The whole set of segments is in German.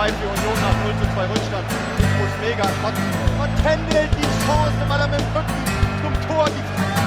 2 für Union nach 0:2 Rückstand. Ich muss mega kotzen. Und Kendall die Chance, weil er mit dem Rücken zum Tor die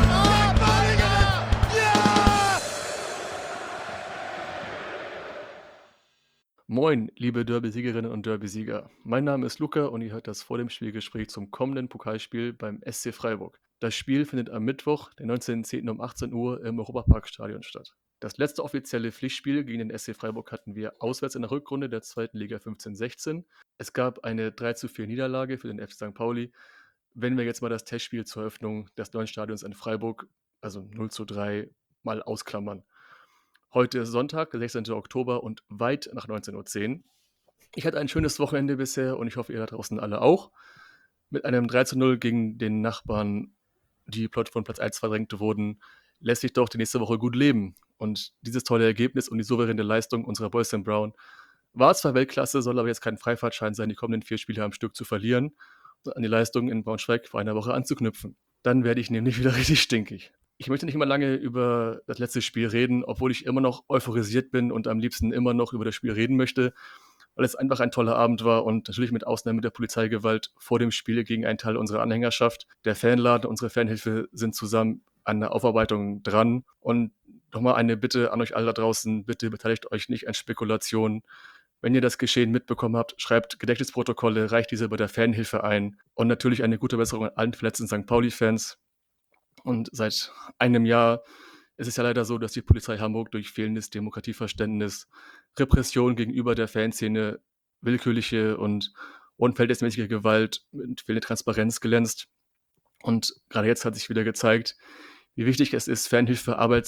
Moin, liebe Derby-Siegerinnen und Derby-Sieger. Mein Name ist Luca und ihr hört das vor dem Spielgespräch zum kommenden Pokalspiel beim SC Freiburg. Das Spiel findet am Mittwoch, den 19.10. um 18 Uhr im Europaparkstadion statt. Das letzte offizielle Pflichtspiel gegen den SC Freiburg hatten wir auswärts in der Rückrunde der 2. Liga 15/16. Es gab eine 3:4 Niederlage für den FC St. Pauli. Wenn wir jetzt mal das Testspiel zur Eröffnung des neuen Stadions in Freiburg, also 0:3, mal ausklammern. Heute ist Sonntag, der 16. Oktober und weit nach 19:10 Uhr. Ich hatte ein schönes Wochenende bisher und ich hoffe, ihr da draußen alle auch. Mit einem 3:0 gegen den Nachbarn, die plötzlich von Platz 1 verdrängt wurden, lässt sich doch die nächste Woche gut leben. Und dieses tolle Ergebnis und die souveräne Leistung unserer Boys in Brown war zwar Weltklasse, soll aber jetzt kein Freifahrtschein sein, die kommenden 4 Spiele am Stück zu verlieren und an die Leistung in Braunschweig vor einer Woche anzuknüpfen. Dann werde ich nämlich wieder richtig stinkig. Ich möchte nicht immer lange über das letzte Spiel reden, obwohl ich immer noch euphorisiert bin und am liebsten immer noch über das Spiel reden möchte, weil es einfach ein toller Abend war und natürlich mit Ausnahme der Polizeigewalt vor dem Spiel gegen einen Teil unserer Anhängerschaft. Der Fanladen und unsere Fanhilfe sind zusammen an der Aufarbeitung dran. Und nochmal eine Bitte an euch alle da draußen, bitte beteiligt euch nicht an Spekulationen. Wenn ihr das Geschehen mitbekommen habt, schreibt Gedächtnisprotokolle, reicht diese bei der Fanhilfe ein. Und natürlich eine gute Besserung an allen verletzten St. Pauli-Fans. Und seit einem Jahr ist es ja leider so, dass die Polizei Hamburg durch fehlendes Demokratieverständnis, Repression gegenüber der Fanszene, willkürliche und unverhältnismäßige Gewalt und fehlende Transparenz glänzt. Und gerade jetzt hat sich wieder gezeigt, wie wichtig es ist, Fanhilfearbeit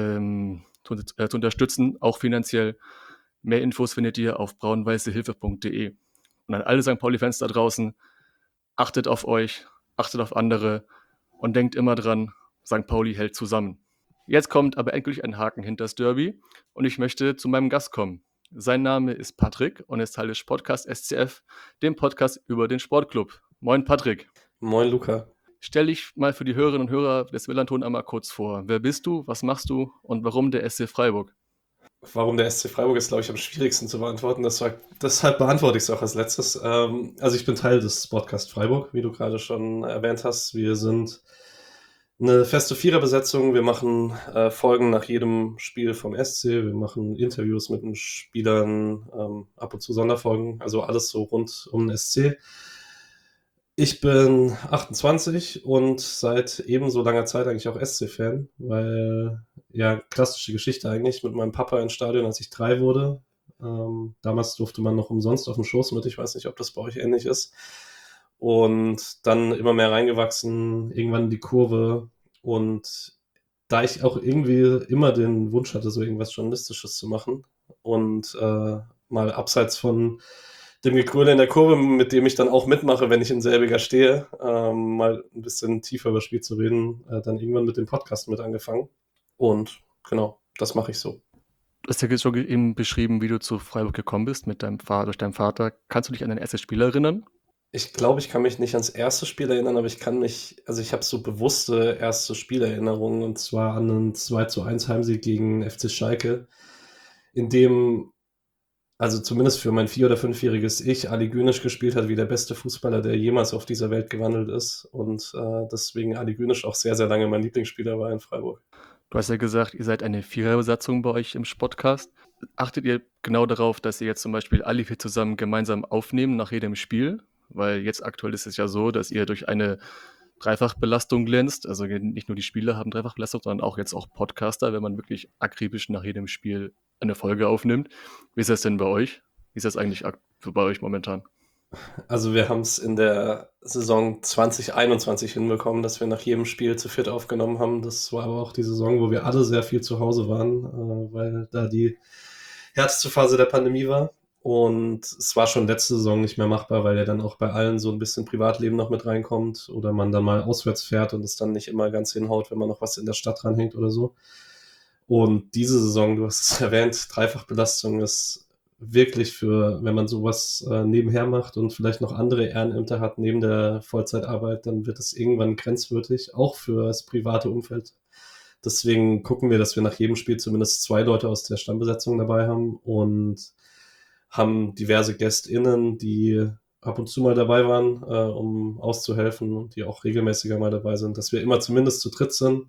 zu unterstützen, auch finanziell. Mehr Infos findet ihr auf braunweißehilfe.de. Und an alle St. Pauli-Fans da draußen, achtet auf euch, achtet auf andere und denkt immer dran, St. Pauli hält zusammen. Jetzt kommt aber endlich ein Haken hinter das Derby und ich möchte zu meinem Gast kommen. Sein Name ist Patrick und ist Teil des Podcasts SCF, dem Podcast über den Sportclub. Moin Patrick. Moin Luca. Stell dich mal für die Hörerinnen und Hörer des Millanton einmal kurz vor. Wer bist du, was machst du und warum der SC Freiburg? Warum der SC Freiburg ist, glaube ich, am schwierigsten zu beantworten. Deshalb beantworte ich es auch als letztes. Also ich bin Teil des Podcast Freiburg, wie du gerade schon erwähnt hast. Wir sind eine feste Viererbesetzung. Wir machen Folgen nach jedem Spiel vom SC. Wir machen Interviews mit den Spielern, ab und zu Sonderfolgen. Also alles so rund um den SC. Ich bin 28 und seit ebenso langer Zeit eigentlich auch SC-Fan, weil, ja, klassische Geschichte eigentlich, mit meinem Papa ins Stadion, als ich 3 wurde. Damals durfte man noch umsonst auf dem Schoß mit, ich weiß nicht, ob das bei euch ähnlich ist. Und dann immer mehr reingewachsen, irgendwann in die Kurve. Und da ich auch irgendwie immer den Wunsch hatte, so irgendwas Journalistisches zu machen und mal abseits von dem Gegröle in der Kurve, mit dem ich dann auch mitmache, wenn ich in selbiger stehe, mal ein bisschen tiefer über das Spiel zu reden, dann irgendwann mit dem Podcast mit angefangen. Und genau, das mache ich so. Du hast ja jetzt schon eben beschrieben, wie du zu Freiburg gekommen bist durch deinen Vater. Kannst du dich an dein erstes Spiel erinnern? Ich glaube, ich kann mich nicht ans erste Spiel erinnern, aber ich habe so bewusste erste Spielerinnerungen, und zwar an einen 2:1 Heimsieg gegen FC Schalke, in dem, also zumindest für mein 4- oder 5-jähriges Ich, Ali Günisch gespielt hat wie der beste Fußballer, der jemals auf dieser Welt gewandelt ist. Und deswegen Ali Günisch auch sehr, sehr lange mein Lieblingsspieler war in Freiburg. Du hast ja gesagt, ihr seid eine Viererbesatzung bei euch im Podcast. Achtet ihr genau darauf, dass ihr jetzt zum Beispiel alle 4 zusammen gemeinsam aufnehmen nach jedem Spiel? Weil jetzt aktuell ist es ja so, dass ihr durch eine Dreifachbelastung glänzt. Also nicht nur die Spieler haben Dreifachbelastung, sondern auch jetzt auch Podcaster, wenn man wirklich akribisch nach jedem Spiel eine Folge aufnimmt. Wie ist das denn bei euch? Wie ist das eigentlich bei euch momentan? Also wir haben es in der Saison 2021 hinbekommen, dass wir nach jedem Spiel zu viert aufgenommen haben. Das war aber auch die Saison, wo wir alle sehr viel zu Hause waren, weil da die härteste Phase der Pandemie war. Und es war schon letzte Saison nicht mehr machbar, weil ja dann auch bei allen so ein bisschen Privatleben noch mit reinkommt oder man dann mal auswärts fährt und es dann nicht immer ganz hinhaut, wenn man noch was in der Stadt dranhängt oder so. Und diese Saison, du hast es erwähnt, Dreifachbelastung ist wirklich für, wenn man sowas nebenher macht und vielleicht noch andere Ehrenämter hat neben der Vollzeitarbeit, dann wird es irgendwann grenzwertig, auch für das private Umfeld. Deswegen gucken wir, dass wir nach jedem Spiel zumindest 2 Leute aus der Stammbesetzung dabei haben und haben diverse GästInnen, die ab und zu mal dabei waren, um auszuhelfen und die auch regelmäßiger mal dabei sind, dass wir immer zumindest zu dritt sind.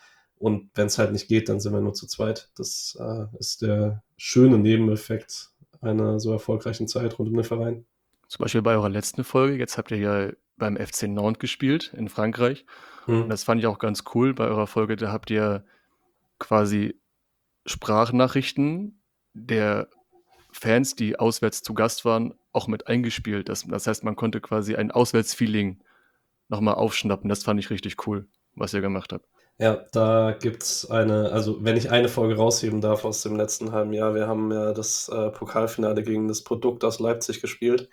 Und wenn es halt nicht geht, dann sind wir nur zu zweit. Das ist der schöne Nebeneffekt einer so erfolgreichen Zeit rund um den Verein. Zum Beispiel bei eurer letzten Folge, jetzt habt ihr ja beim FC Nantes gespielt in Frankreich. Und das fand ich auch ganz cool bei eurer Folge. Da habt ihr quasi Sprachnachrichten der Fans, die auswärts zu Gast waren, auch mit eingespielt. Das heißt, man konnte quasi ein Auswärtsfeeling nochmal aufschnappen. Das fand ich richtig cool, was ihr gemacht habt. Ja, da gibt's also wenn ich eine Folge rausheben darf aus dem letzten halben Jahr, wir haben ja das Pokalfinale gegen das Produkt aus Leipzig gespielt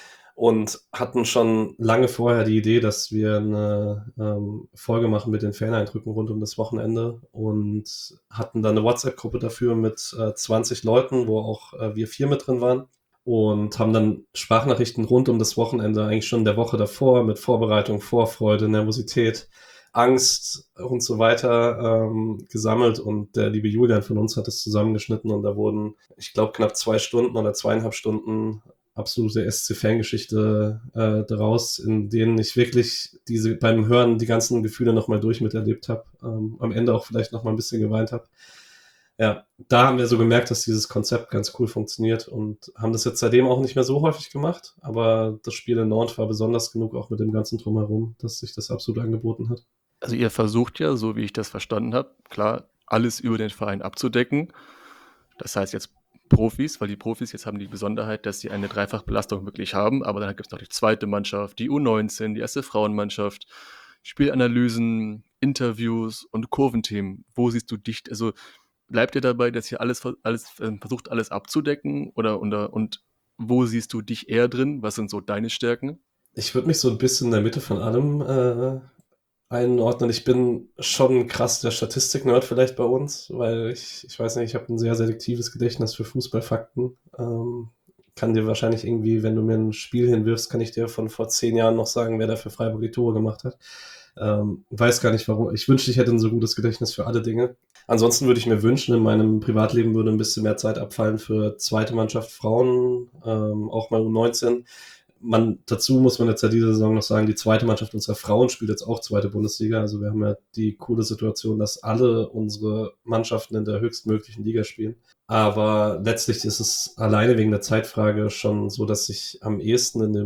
und hatten schon lange vorher die Idee, dass wir eine Folge machen mit den Fan-Eindrücken rund um das Wochenende und hatten dann eine WhatsApp-Gruppe dafür mit 20 Leuten, wo auch wir 4 mit drin waren. Und haben dann Sprachnachrichten rund um das Wochenende eigentlich schon der Woche davor mit Vorbereitung, Vorfreude, Nervosität, Angst und so weiter gesammelt. Und der liebe Julian von uns hat es zusammengeschnitten und da wurden, ich glaube, knapp 2 Stunden oder 2,5 Stunden absolute SC-Fangeschichte daraus, in denen ich wirklich beim Hören die ganzen Gefühle nochmal miterlebt habe. Am Ende auch vielleicht nochmal ein bisschen geweint habe. Ja, da haben wir so gemerkt, dass dieses Konzept ganz cool funktioniert und haben das jetzt seitdem auch nicht mehr so häufig gemacht, aber das Spiel in Nantes war besonders genug, auch mit dem ganzen Drumherum, dass sich das absolut angeboten hat. Also ihr versucht ja, so wie ich das verstanden habe, klar, alles über den Verein abzudecken. Das heißt jetzt Profis, weil die Profis jetzt haben die Besonderheit, dass sie eine Dreifachbelastung wirklich haben, aber dann gibt es noch die zweite Mannschaft, die U19, die erste Frauenmannschaft, Spielanalysen, Interviews und Kurventhemen. Wo siehst du dich, also bleibt ihr dabei, dass ihr alles versucht, alles abzudecken und wo siehst du dich eher drin? Was sind so deine Stärken? Ich würde mich so ein bisschen in der Mitte von allem einordnen. Ich bin schon krass der Statistik-Nerd vielleicht bei uns, weil ich weiß nicht, ich habe ein sehr selektives Gedächtnis für Fußballfakten. Kann dir wahrscheinlich irgendwie, wenn du mir ein Spiel hinwirfst, kann ich dir von vor 10 Jahren noch sagen, wer da für Freiburg die Tore gemacht hat. Weiß gar nicht warum. Ich wünschte, ich hätte ein so gutes Gedächtnis für alle Dinge. Ansonsten würde ich mir wünschen, in meinem Privatleben würde ein bisschen mehr Zeit abfallen für zweite Mannschaft Frauen, auch mal U19. Dazu muss man jetzt ja diese Saison noch sagen, die zweite Mannschaft unserer Frauen spielt jetzt auch zweite Bundesliga. Also wir haben ja die coole Situation, dass alle unsere Mannschaften in der höchstmöglichen Liga spielen. Aber letztlich ist es alleine wegen der Zeitfrage schon so, dass ich am ehesten in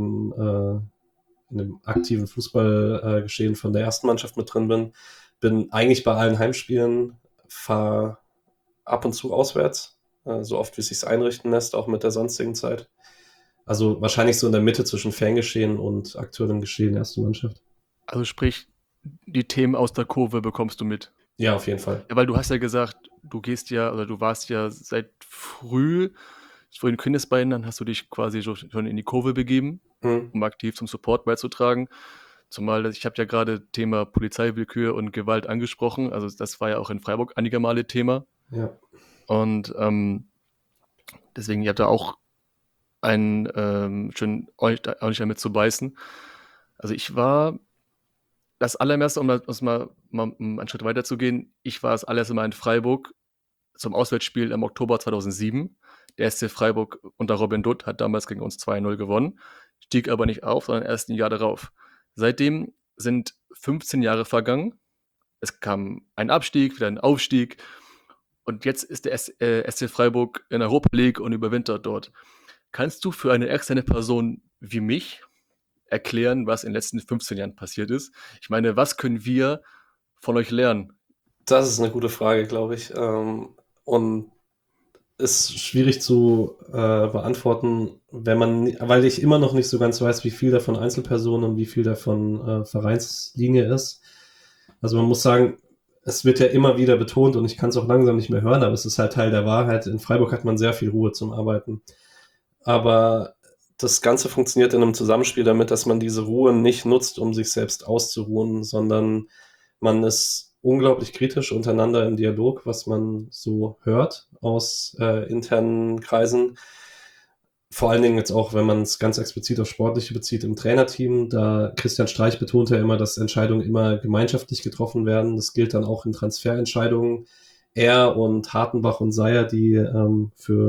dem aktiven Fußballgeschehen von der ersten Mannschaft mit drin bin. Bin eigentlich bei allen Heimspielen, fahre ab und zu auswärts, so oft wie es sich einrichten lässt, auch mit der sonstigen Zeit. Also wahrscheinlich so in der Mitte zwischen Fangeschehen und aktuellem Geschehen erste Mannschaft. Also sprich, die Themen aus der Kurve bekommst du mit. Ja, auf jeden Fall. Ja, weil du hast ja gesagt, du warst ja seit früh, vor den Kindesbeinen, dann hast du dich quasi schon in die Kurve begeben, um aktiv zum Support beizutragen. Zumal ich habe ja gerade Thema Polizeiwillkür und Gewalt angesprochen. Also das war ja auch in Freiburg einige Male Thema. Ja. Und deswegen, ihr habt da auch schön euch damit zu beißen. Also ich war das allererste, um mal einen Schritt weiter zu gehen, ich war das allererste Mal in Freiburg zum Auswärtsspiel im Oktober 2007. Der SC Freiburg unter Robin Dutt hat damals gegen uns 2-0 gewonnen, stieg aber nicht auf, sondern erst ein Jahr darauf. Seitdem sind 15 Jahre vergangen. Es kam ein Abstieg, wieder ein Aufstieg und jetzt ist der SC Freiburg in der Europa League und überwintert dort. Kannst du für eine externe Person wie mich erklären, was in den letzten 15 Jahren passiert ist? Ich meine, was können wir von euch lernen? Das ist eine gute Frage, glaube ich. Und ist schwierig zu beantworten, weil ich immer noch nicht so ganz weiß, wie viel davon Einzelpersonen und wie viel davon Vereinslinie ist. Also man muss sagen, es wird ja immer wieder betont und ich kann es auch langsam nicht mehr hören, aber es ist halt Teil der Wahrheit. In Freiburg hat man sehr viel Ruhe zum Arbeiten. Aber das Ganze funktioniert in einem Zusammenspiel damit, dass man diese Ruhe nicht nutzt, um sich selbst auszuruhen, sondern man ist unglaublich kritisch untereinander im Dialog, was man so hört aus internen Kreisen. Vor allen Dingen jetzt auch, wenn man es ganz explizit auf Sportliche bezieht, im Trainerteam. Da Christian Streich betont ja immer, dass Entscheidungen immer gemeinschaftlich getroffen werden. Das gilt dann auch in Transferentscheidungen. Er und Hartenbach und Seyer, die für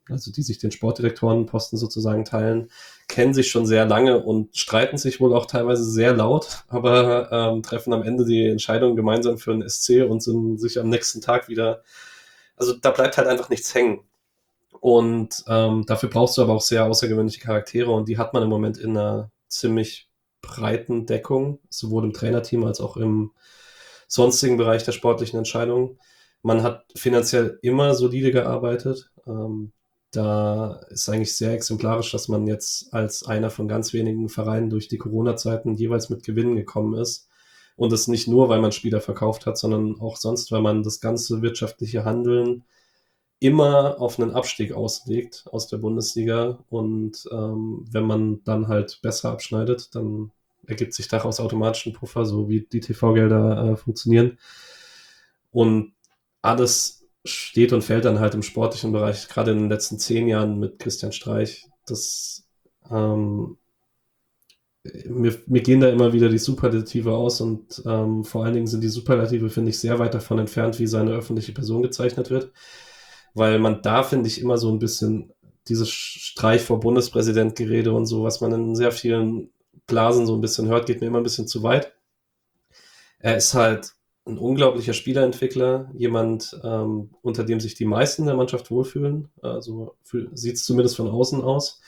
also die sich den Sportdirektorenposten sozusagen teilen, kennen sich schon sehr lange und streiten sich wohl auch teilweise sehr laut, aber treffen am Ende die Entscheidung gemeinsam für den SC und sind sich am nächsten Tag wieder, also da bleibt halt einfach nichts hängen. Und dafür brauchst du aber auch sehr außergewöhnliche Charaktere und die hat man im Moment in einer ziemlich breiten Deckung, sowohl im Trainerteam als auch im sonstigen Bereich der sportlichen Entscheidungen. Man hat finanziell immer solide gearbeitet. Da ist eigentlich sehr exemplarisch, dass man jetzt als einer von ganz wenigen Vereinen durch die Corona-Zeiten jeweils mit Gewinnen gekommen ist. Und das nicht nur, weil man Spieler verkauft hat, sondern auch sonst, weil man das ganze wirtschaftliche Handeln immer auf einen Abstieg auslegt aus der Bundesliga. Und wenn man dann halt besser abschneidet, dann ergibt sich daraus automatisch ein Puffer, so wie die TV-Gelder funktionieren. Und alles steht und fällt dann halt im sportlichen Bereich, gerade in den letzten 10 Jahren mit Christian Streich. Mir gehen da immer wieder die Superlative aus und vor allen Dingen sind die Superlative, finde ich, sehr weit davon entfernt, wie seine öffentliche Person gezeichnet wird. Weil man da, finde ich, immer so ein bisschen dieses Streich vor Bundespräsident-Gerede und so, was man in sehr vielen Blasen so ein bisschen hört, geht mir immer ein bisschen zu weit. Er ist halt ein unglaublicher Spielerentwickler, jemand, unter dem sich die meisten der Mannschaft wohlfühlen. Also sieht es zumindest von außen aus.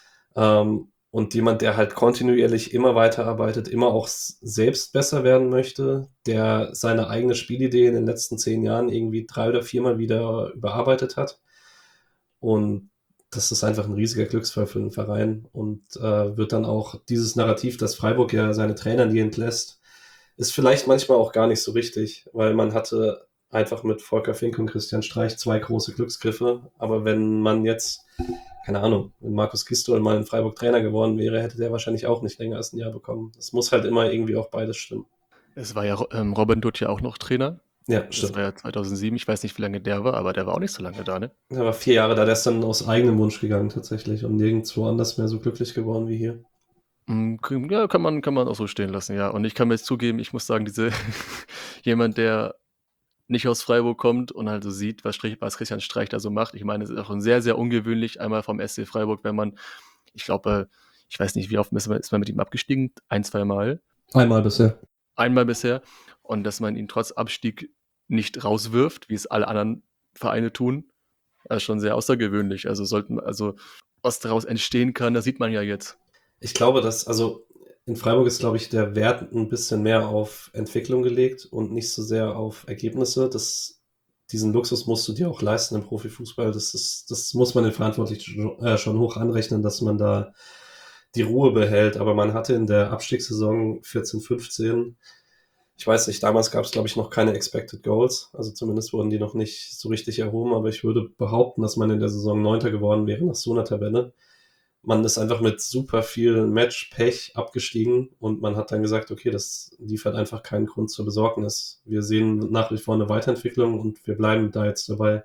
Und jemand, der halt kontinuierlich immer weiterarbeitet, immer auch selbst besser werden möchte, der seine eigene Spielidee in den letzten 10 Jahren irgendwie 3 oder 4 Mal wieder überarbeitet hat. Und das ist einfach ein riesiger Glücksfall für den Verein und wird dann auch dieses Narrativ, dass Freiburg ja seine Trainer nie entlässt, ist vielleicht manchmal auch gar nicht so richtig, weil man hatte einfach mit Volker Fink und Christian Streich 2 große Glücksgriffe. Aber wenn man jetzt, keine Ahnung, wenn Markus Gisdol mal in Freiburg Trainer geworden wäre, hätte der wahrscheinlich auch nicht länger als ein Jahr bekommen. Es muss halt immer irgendwie auch beides stimmen. Es war ja Robin Dutt ja auch noch Trainer. Ja, Das stimmt. war ja 2007. Ich weiß nicht, wie lange der war, aber der war auch nicht so lange da, ne? Er war 4 Jahre da, der ist dann aus eigenem Wunsch gegangen tatsächlich und nirgendwo anders mehr so glücklich geworden wie hier. Ja, kann man auch so stehen lassen, ja. Und ich kann mir jetzt zugeben, ich muss sagen, jemand, der nicht aus Freiburg kommt und halt so sieht, was Christian Streich da so macht. Ich meine, es ist auch sehr, sehr ungewöhnlich, einmal vom SC Freiburg, wenn man, ich glaube, ich weiß nicht, wie oft ist man mit ihm abgestiegen? 1, 2 Mal? Einmal bisher. Einmal bisher. Und dass man ihn trotz Abstieg nicht rauswirft, wie es alle anderen Vereine tun, ist schon sehr außergewöhnlich. Also was daraus entstehen kann, das sieht man ja jetzt. Ich glaube, also in Freiburg ist, glaube ich, der Wert ein bisschen mehr auf Entwicklung gelegt und nicht so sehr auf Ergebnisse. Diesen Luxus musst du dir auch leisten im Profifußball. Das muss man den Verantwortlichen schon hoch anrechnen, dass man da die Ruhe behält. Aber man hatte in der Abstiegssaison 14, 15, ich weiß nicht, damals gab es, glaube ich, noch keine Expected Goals. Also zumindest wurden die noch nicht so richtig erhoben. Aber ich würde behaupten, dass man in der Saison 9. geworden wäre nach so einer Tabelle. Man ist einfach mit super viel Match-Pech abgestiegen und man hat dann gesagt, okay, das liefert einfach keinen Grund zur Besorgnis. Wir sehen nach wie vor eine Weiterentwicklung und wir bleiben da jetzt dabei.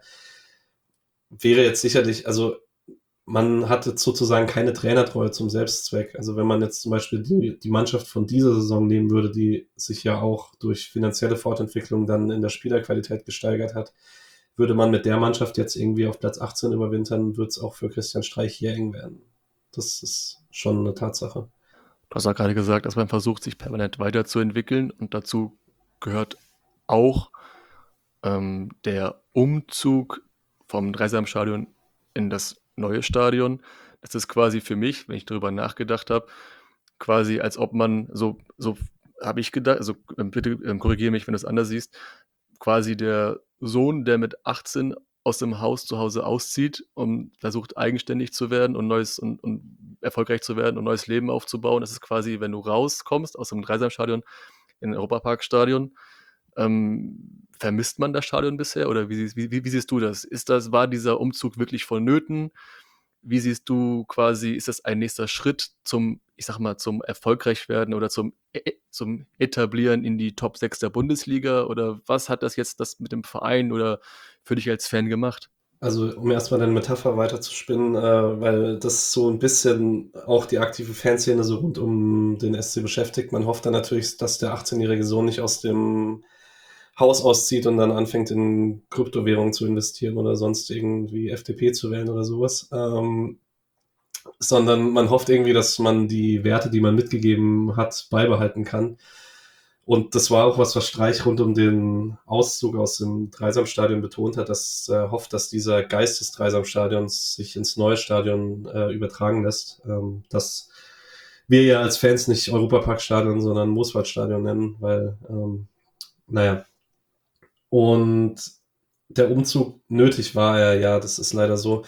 Wäre jetzt sicherlich, also man hatte sozusagen keine Trainertreue zum Selbstzweck. Also wenn man jetzt zum Beispiel die Mannschaft von dieser Saison nehmen würde, die sich ja auch durch finanzielle Fortentwicklung dann in der Spielerqualität gesteigert hat, würde man mit der Mannschaft jetzt irgendwie auf Platz 18 überwintern, wird es auch für Christian Streich hier eng werden. Das ist schon eine Tatsache. Du hast auch gerade gesagt, dass man versucht, sich permanent weiterzuentwickeln und dazu gehört auch der Umzug vom Dreisamstadion in das neue Stadion. Das ist quasi für mich, wenn ich darüber nachgedacht habe, quasi als ob man, so habe ich gedacht, also bitte korrigiere mich, wenn du es anders siehst, quasi der Sohn, der mit 18 aus dem Haus zu Hause auszieht und versucht eigenständig zu werden und und erfolgreich zu werden und neues Leben aufzubauen. Das ist quasi, wenn du rauskommst aus dem Dreisamstadion in ein Europaparkstadion, vermisst man das Stadion bisher oder wie siehst du das? War dieser Umzug wirklich vonnöten? Wie siehst du quasi, ist das ein nächster Schritt zum erfolgreich werden oder zum Etablieren in die Top 6 der Bundesliga? Oder was hat das jetzt mit dem Verein oder für dich als Fan gemacht? Also um erstmal deine Metapher weiterzuspinnen, weil das so ein bisschen auch die aktive Fanszene so rund um den SC beschäftigt. Man hofft dann natürlich, dass der 18-jährige Sohn nicht aus dem Haus auszieht und dann anfängt in Kryptowährungen zu investieren oder sonst irgendwie FDP zu wählen oder sowas. Sondern man hofft irgendwie, dass man die Werte, die man mitgegeben hat, beibehalten kann. Und das war auch was Streich rund um den Auszug aus dem Dreisamstadion betont hat, dass er hofft, dass dieser Geist des Dreisamstadions sich ins neue Stadion übertragen lässt. Dass wir ja als Fans nicht Europaparkstadion, sondern Mooswaldstadion nennen, weil, naja. Und der Umzug nötig war er, ja, das ist leider so.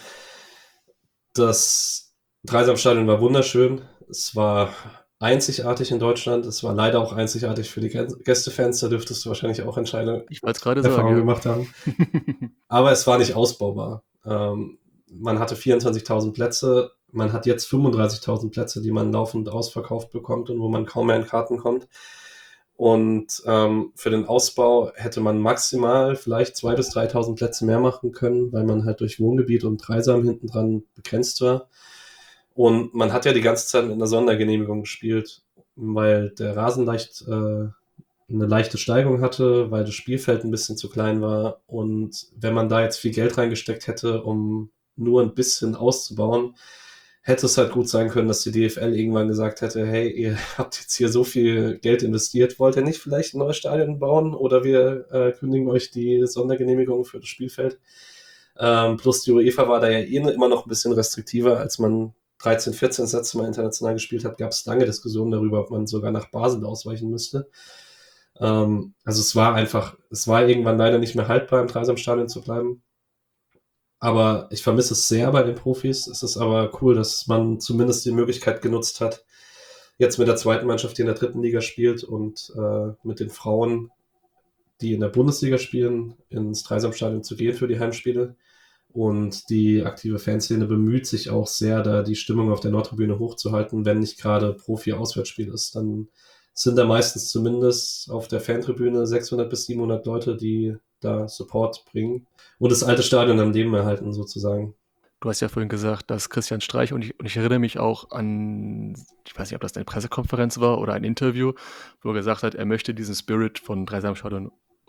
Das Dreisamstadion war wunderschön. Es war einzigartig in Deutschland. Es war leider auch einzigartig für die Gästefans. Da dürftest du wahrscheinlich auch entscheidende Ich wollte es gerade Erfahrungen sagen. gemacht haben. Aber es war nicht ausbaubar. Man hatte 24.000 Plätze. Man hat jetzt 35.000 Plätze, die man laufend ausverkauft bekommt und wo man kaum mehr in Karten kommt. Und für den Ausbau hätte man maximal vielleicht 2.000 bis 3.000 Plätze mehr machen können, weil man halt durch Wohngebiet und Dreisam hinten dran begrenzt war. Und man hat ja die ganze Zeit mit einer Sondergenehmigung gespielt, weil der Rasen eine leichte Steigung hatte, weil das Spielfeld ein bisschen zu klein war. Und wenn man da jetzt viel Geld reingesteckt hätte, um nur ein bisschen auszubauen, hätte es halt gut sein können, dass die DFL irgendwann gesagt hätte, hey, ihr habt jetzt hier so viel Geld investiert, wollt ihr nicht vielleicht ein neues Stadion bauen oder wir kündigen euch die Sondergenehmigung für das Spielfeld. Plus die UEFA war da ja immer noch ein bisschen restriktiver, als man 13, 14 das letzte Mal international gespielt hat, gab es lange Diskussionen darüber, ob man sogar nach Basel ausweichen müsste. Also es war irgendwann leider nicht mehr haltbar, im Dreisamstadion zu bleiben. Aber ich vermisse es sehr bei den Profis. Es ist aber cool, dass man zumindest die Möglichkeit genutzt hat, jetzt mit der zweiten Mannschaft, die in der dritten Liga spielt und mit den Frauen, die in der Bundesliga spielen, ins Dreisamstadion zu gehen für die Heimspiele. Und die aktive Fanszene bemüht sich auch sehr, da die Stimmung auf der Nordtribüne hochzuhalten. Wenn nicht gerade Profi-Auswärtsspiel ist, dann sind da meistens zumindest auf der Fantribüne 600 bis 700 Leute, die da Support bringen und das alte Stadion am Leben erhalten sozusagen. Du hast ja vorhin gesagt, dass Christian Streich, und ich erinnere mich auch an, ich weiß nicht, ob das eine Pressekonferenz war oder ein Interview, wo er gesagt hat, er möchte diesen Spirit von Dreisamstadion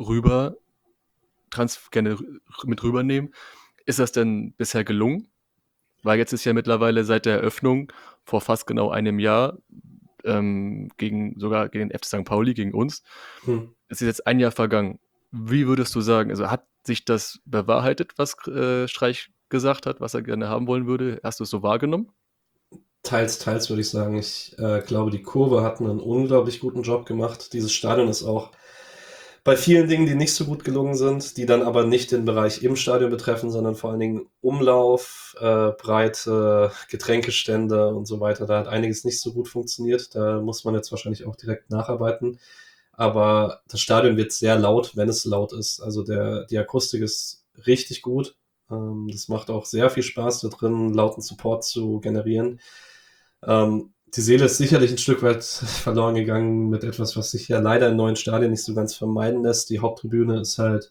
gerne mit rübernehmen. Ist das denn bisher gelungen? Weil jetzt ist ja mittlerweile seit der Eröffnung vor fast genau einem Jahr sogar gegen den FC St. Pauli, gegen uns. Es ist jetzt ein Jahr vergangen. Wie würdest du sagen, also hat sich das bewahrheitet, was Streich gesagt hat, was er gerne haben wollen würde? Hast du es so wahrgenommen? Teils, teils würde ich sagen. Ich glaube, die Kurve hat einen unglaublich guten Job gemacht. Dieses Stadion ist auch bei vielen Dingen, die nicht so gut gelungen sind, die dann aber nicht den Bereich im Stadion betreffen, sondern vor allen Dingen Umlauf, Breite, Getränkestände und so weiter. Da hat einiges nicht so gut funktioniert. Da muss man jetzt wahrscheinlich auch direkt nacharbeiten. Aber das Stadion wird sehr laut, wenn es laut ist. Also die Akustik ist richtig gut. Das macht auch sehr viel Spaß, da drin lauten Support zu generieren. Die Seele ist sicherlich ein Stück weit verloren gegangen mit etwas, was sich ja leider in neuen Stadien nicht so ganz vermeiden lässt. Die Haupttribüne ist halt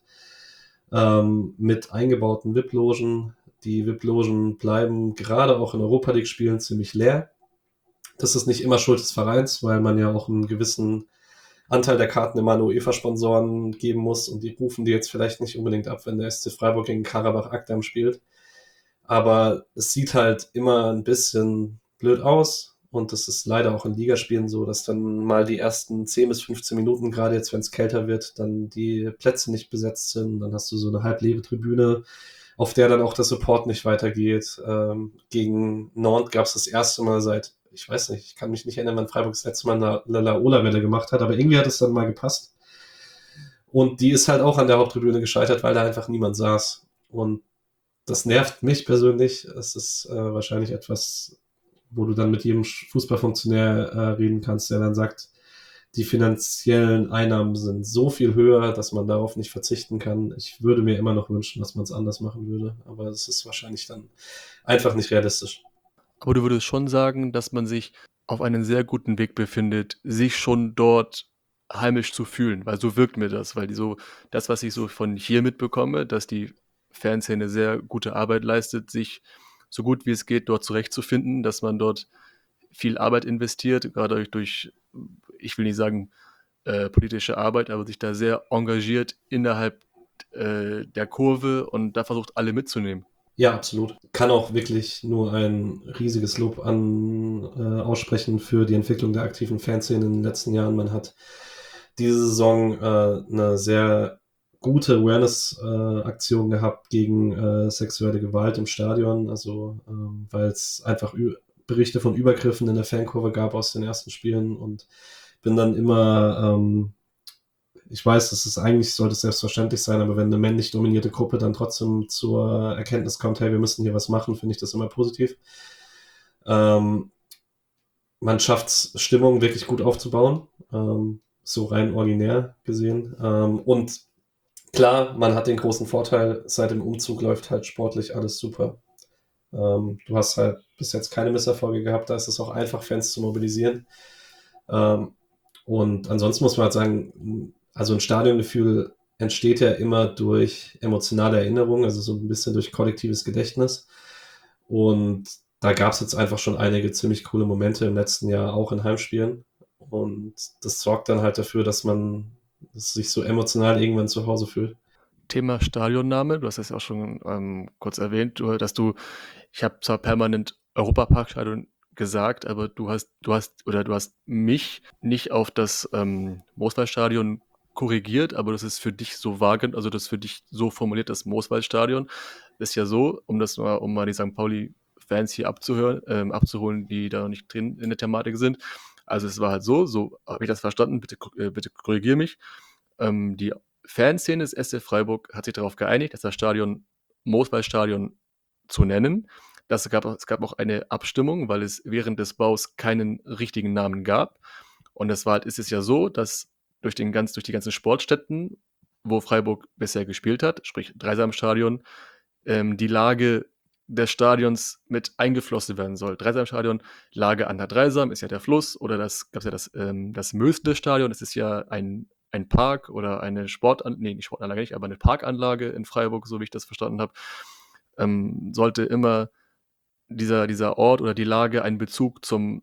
mit eingebauten VIP-Logen. Die VIP-Logen bleiben gerade auch in Europa League-Spielen ziemlich leer. Das ist nicht immer Schuld des Vereins, weil man ja auch einen gewissen Anteil der Karten immer an UEFA-Sponsoren geben muss und die rufen die jetzt vielleicht nicht unbedingt ab, wenn der SC Freiburg gegen Karabach Akdam spielt. Aber es sieht halt immer ein bisschen blöd aus und das ist leider auch in Ligaspielen so, dass dann mal die ersten 10 bis 15 Minuten, gerade jetzt, wenn es kälter wird, dann die Plätze nicht besetzt sind. Dann hast du so eine halbleere Tribüne, auf der dann auch der Support nicht weitergeht. Gegen Nantes gab es das erste Mal seit, ich weiß nicht, ich kann mich nicht erinnern, wann Freiburg das letzte Mal eine Laola-Welle gemacht hat, aber irgendwie hat es dann mal gepasst. Und die ist halt auch an der Haupttribüne gescheitert, weil da einfach niemand saß. Und das nervt mich persönlich. Es ist wahrscheinlich etwas, wo du dann mit jedem Fußballfunktionär reden kannst, der dann sagt, die finanziellen Einnahmen sind so viel höher, dass man darauf nicht verzichten kann. Ich würde mir immer noch wünschen, dass man es anders machen würde, aber es ist wahrscheinlich dann einfach nicht realistisch. Aber du würdest schon sagen, dass man sich auf einem sehr guten Weg befindet, sich schon dort heimisch zu fühlen, weil so wirkt mir das, weil das, was ich so von hier mitbekomme, dass die Fanszene sehr gute Arbeit leistet, sich so gut wie es geht dort zurechtzufinden, dass man dort viel Arbeit investiert, gerade durch, ich will nicht sagen, politische Arbeit, aber sich da sehr engagiert innerhalb der Kurve und da versucht, alle mitzunehmen. Ja, absolut. Kann auch wirklich nur ein riesiges Lob aussprechen für die Entwicklung der aktiven Fanszene in den letzten Jahren. Man hat diese Saison eine sehr gute Awareness-Aktion gehabt gegen sexuelle Gewalt im Stadion, also weil es einfach Berichte von Übergriffen in der Fankurve gab aus den ersten Spielen und bin dann immer ich weiß, sollte es selbstverständlich sein, aber wenn eine männlich dominierte Gruppe dann trotzdem zur Erkenntnis kommt, hey, wir müssen hier was machen, finde ich das immer positiv. Man schafft es, Stimmung wirklich gut aufzubauen, so rein originär gesehen. Und klar, man hat den großen Vorteil, seit dem Umzug läuft halt sportlich alles super. Du hast halt bis jetzt keine Misserfolge gehabt, da ist es auch einfach, Fans zu mobilisieren. Und ansonsten muss man halt sagen, also ein Stadiongefühl entsteht ja immer durch emotionale Erinnerungen, also so ein bisschen durch kollektives Gedächtnis. Und da gab es jetzt einfach schon einige ziemlich coole Momente im letzten Jahr, auch in Heimspielen. Und das sorgt dann halt dafür, dass man sich so emotional irgendwann zu Hause fühlt. Thema Stadionname, du hast es ja auch schon kurz erwähnt, ich habe zwar permanent Europaparkstadion gesagt, aber du hast mich nicht auf das Mooswaldstadion korrigiert, aber das ist für dich so wahrgenommen, also das ist für dich so formuliert, das Mooswaldstadion ist ja so, um mal die St. Pauli-Fans hier abzuholen, die da noch nicht drin in der Thematik sind. Also es war halt so habe ich das verstanden, bitte korrigier mich. Die Fanszene des SC Freiburg hat sich darauf geeinigt, das Stadion Mooswaldstadion zu nennen. Es gab auch eine Abstimmung, weil es während des Baus keinen richtigen Namen gab. Und ist es ja so, dass durch die ganzen Sportstätten, wo Freiburg bisher gespielt hat, sprich Dreisamstadion, die Lage des Stadions mit eingeflossen werden soll. Dreisamstadion, Lage an der Dreisam, ist ja der Fluss, oder das Mösle-Stadion, das ist ja ein Park oder eine nicht Sportanlage nicht, aber eine Parkanlage in Freiburg, so wie ich das verstanden habe, sollte immer dieser Ort oder die Lage einen Bezug zum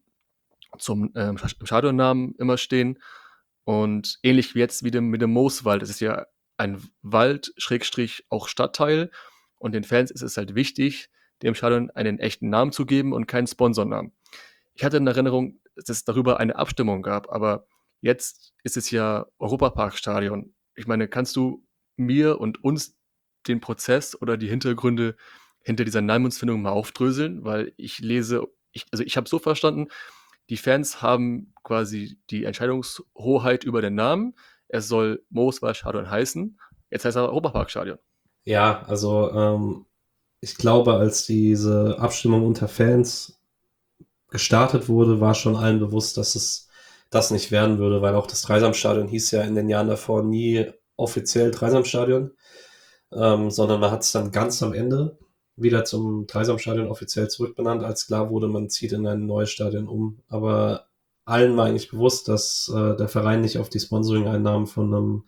Stadionnamen immer stehen. Und ähnlich wie jetzt mit dem Mooswald, das ist ja ein Wald, Schrägstrich auch Stadtteil. Und den Fans ist es halt wichtig, dem Stadion einen echten Namen zu geben und keinen Sponsornamen. Ich hatte in Erinnerung, dass es darüber eine Abstimmung gab, aber jetzt ist es ja Europaparkstadion. Ich meine, kannst du mir und uns den Prozess oder die Hintergründe hinter dieser Namensfindung mal aufdröseln? Weil ich habe so verstanden, die Fans haben quasi die Entscheidungshoheit über den Namen. Es soll Mooswaldstadion heißen. Jetzt heißt es Europaparkstadion. Ja, also ich glaube, als diese Abstimmung unter Fans gestartet wurde, war schon allen bewusst, dass es das nicht werden würde, weil auch das Dreisamstadion hieß ja in den Jahren davor nie offiziell Dreisamstadion, sondern man hat es dann ganz am Ende wieder zum Dreisamstadion offiziell zurückbenannt, als klar wurde, man zieht in ein neues Stadion um. Aber allen war eigentlich bewusst, dass der Verein nicht auf die Sponsoring-Einnahmen von